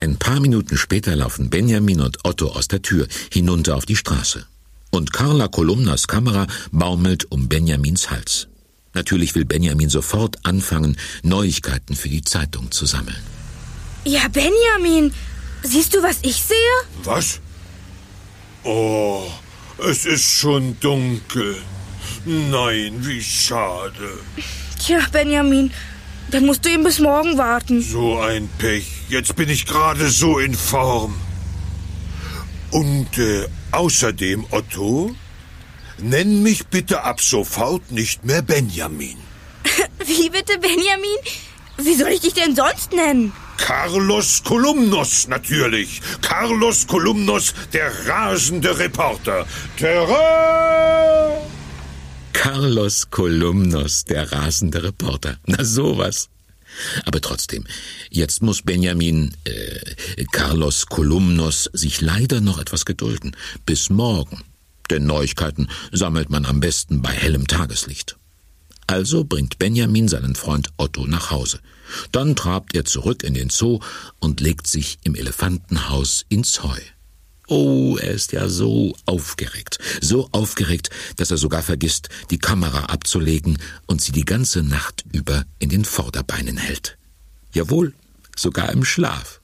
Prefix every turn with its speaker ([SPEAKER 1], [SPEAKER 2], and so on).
[SPEAKER 1] Ein paar Minuten später laufen Benjamin und Otto aus der Tür hinunter auf die Straße. Und Carla Kolumnas Kamera baumelt um Benjamins Hals. Natürlich will Benjamin sofort anfangen, Neuigkeiten für die Zeitung zu sammeln.
[SPEAKER 2] Ja, Benjamin, siehst du, was ich sehe?
[SPEAKER 3] Was? Oh, es ist schon dunkel. Nein, wie schade.
[SPEAKER 2] Tja, Benjamin, dann musst du eben bis morgen warten.
[SPEAKER 3] So ein Pech. Jetzt bin ich gerade so in Form. Und außerdem, Otto, nenn mich bitte ab sofort nicht mehr Benjamin.
[SPEAKER 2] Wie bitte, Benjamin? Wie soll ich dich denn sonst nennen?
[SPEAKER 3] Carlos Kolumnos, natürlich. Carlos Kolumnos, der rasende Reporter. Terrain!
[SPEAKER 1] Carlos Kolumnos, der rasende Reporter. Na sowas. Aber trotzdem, jetzt muss Benjamin, Carlos Kolumnos, sich leider noch etwas gedulden. Bis morgen. Denn Neuigkeiten sammelt man am besten bei hellem Tageslicht. Also bringt Benjamin seinen Freund Otto nach Hause. Dann trabt er zurück in den Zoo und legt sich im Elefantenhaus ins Heu. Oh, er ist ja so aufgeregt, dass er sogar vergisst, die Kamera abzulegen und sie die ganze Nacht über in den Vorderbeinen hält. Jawohl, sogar im Schlaf.